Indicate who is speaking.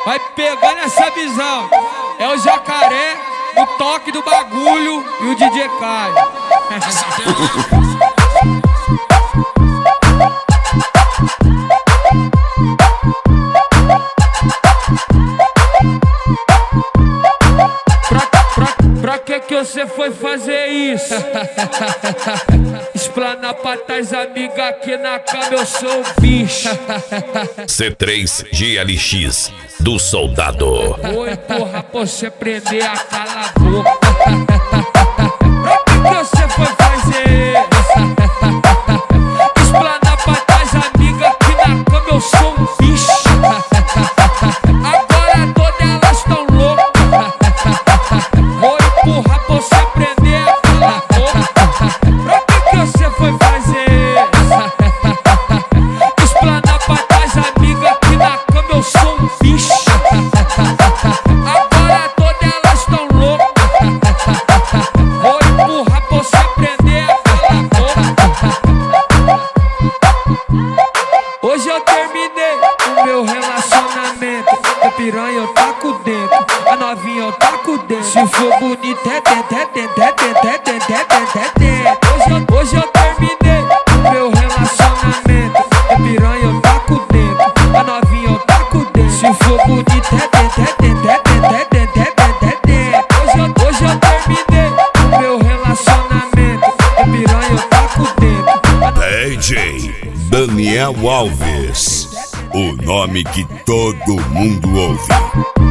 Speaker 1: Vai pegando essa visão. É o jacaré, o toque do bagulho e o DJ Caio. Pra que você foi fazer isso? Explanar pra tais amigas aqui na cama, eu sou o bicho.
Speaker 2: C3 GLX do Soldado.
Speaker 1: Oi, porra, pra você prender a cala a boca. Pra que você foi fazer isso? Explanar pra tais amigas aqui na cama, eu sou um bicho. Agora todas elas tão loucas. Vou empurrar pra você aprender a falar boca. Pra que você foi fazer isso? Explanar pra tais amigas aqui na cama, eu sou um bicho. Agora todas elas tão loucas. Vou empurrar pra você aprender a falar boca. Hoje eu terminei o meu relacionamento. A piranha eu taco dentro, a novinha eu taco dentro. Se for bonita é dentro. Hoje eu terminei o meu relacionamento. A piranha eu taco dentro, a novinha eu taco dentro. Se for bonita é dentro. Hoje eu terminei o meu relacionamento. A piranha eu taco dentro.
Speaker 2: DJ Daniel Alves, o nome que todo mundo ouve.